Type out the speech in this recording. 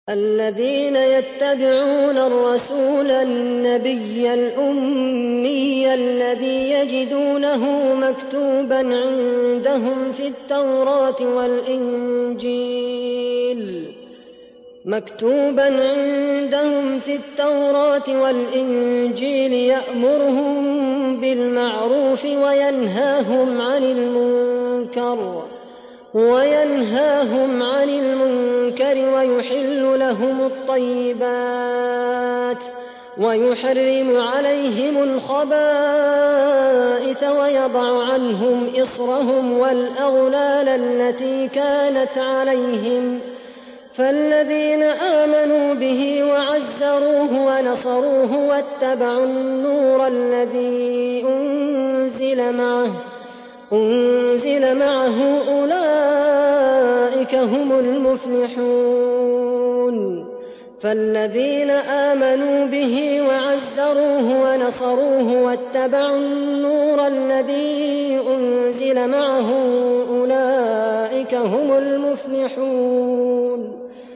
الذين يتبعون الرسول النبي الأمي الذي يجدونه مكتوبا عندهم في التوراة والإنجيل يأمرهم بالمعروف وينهاهم عن المنكر ويحل لهم الطيبات ويحرم عليهم الخبائث ويضع عنهم إصرهم والأغلال التي كانت عليهم. فالذين آمنوا به وعزروه ونصروه واتبعوا النور الذي أنزل معه أولئك هم المفلحون. فالذين آمنوا به وعزروه ونصروه واتبعوا النور الذي أنزل معه أولئك هم المفلحون.